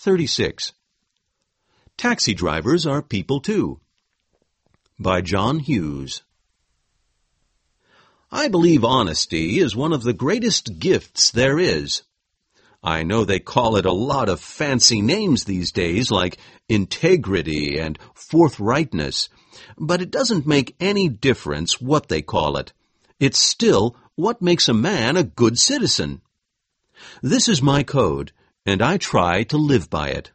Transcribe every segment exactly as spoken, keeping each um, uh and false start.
thirty-six. Taxi drivers are people too. By John Hughes. I believe honesty is one of the greatest gifts there is. I know they call it a lot of fancy names these days, like integrity and forthrightness, but it doesn't make any difference what they call it. It's still what makes a man a good citizen. This is my code, and I try to live by it.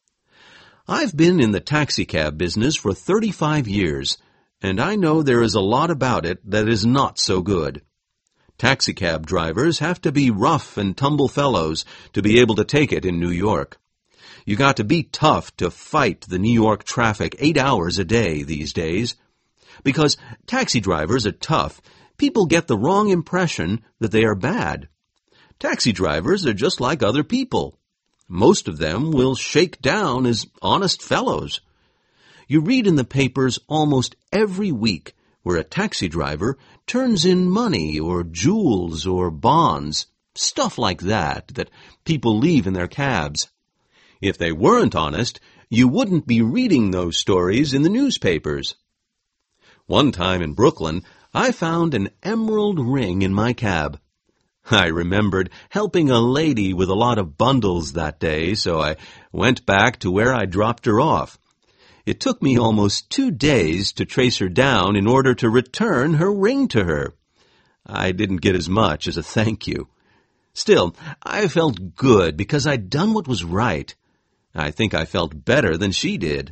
I've been in the taxicab business for thirty-five years, and I know there is a lot about it that is not so good. Taxicab drivers have to be rough and tumble fellows to be able to take it in New York. You got to be tough to fight the New York traffic eight hours a day these days. Because taxi drivers are tough, people get the wrong impression that they are bad. Taxi drivers are just like other people. Most of them will shake down as honest fellows. You read in the papers almost every week where a taxi driver turns in money or jewels or bonds, stuff like that, that people leave in their cabs. If they weren't honest, you wouldn't be reading those stories in the newspapers. One time in Brooklyn, I found an emerald ring in my cab. I remembered helping a lady with a lot of bundles that day, so I went back to where I dropped her off. It took me almost two days to trace her down in order to return her ring to her. I didn't get as much as a thank you. Still, I felt good because I'd done what was right. I think I felt better than she did.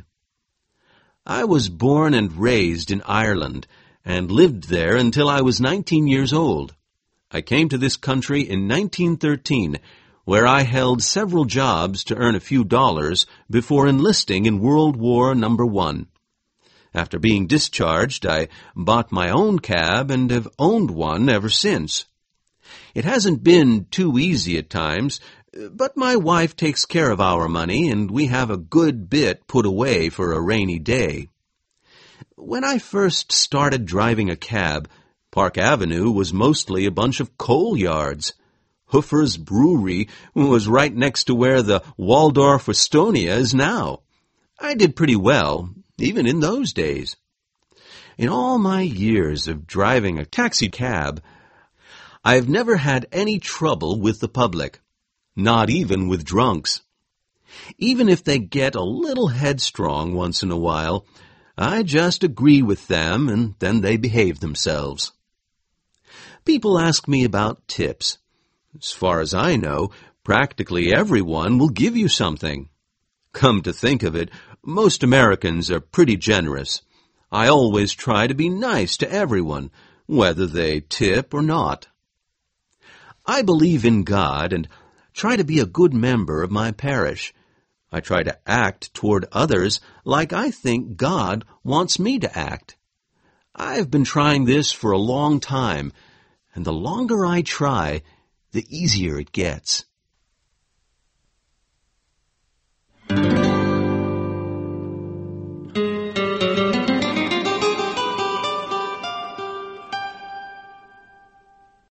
I was born and raised in Ireland and lived there until I was nineteen years old. I came to this country in nineteen thirteen, where I held several jobs to earn a few dollars before enlisting in World War Number One. After being discharged, I bought my own cab and have owned one ever since. It hasn't been too easy at times, but my wife takes care of our money, and we have a good bit put away for a rainy day. When I first started driving a cab, Park Avenue was mostly a bunch of coal yards. Hoofer's Brewery was right next to where the Waldorf Astoria is now. I did pretty well, even in those days. In all my years of driving a taxi cab, I've never had any trouble with the public, not even with drunks. Even if they get a little headstrong once in a while, I just agree with them and then they behave themselves. People ask me about tips. As far as I know, practically everyone will give you something. Come to think of it, most Americans are pretty generous. I always try to be nice to everyone, whether they tip or not. I believe in God and try to be a good member of my parish. I try to act toward others like I think God wants me to act. I've been trying this for a long time, and the longer I try, the easier it gets.